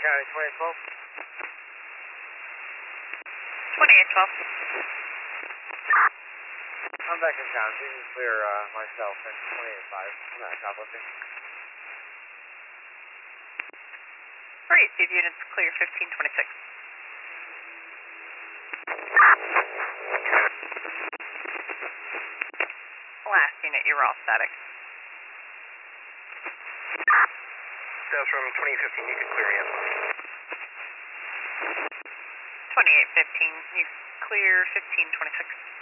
County 2812. 2812. I'm back in town. You can clear myself and 285. I'm not shoplifting. Alright, Steve units clear 1526. Last unit, you were all static. That's from 2015, you can clear me as well. 2815, you clear 1526.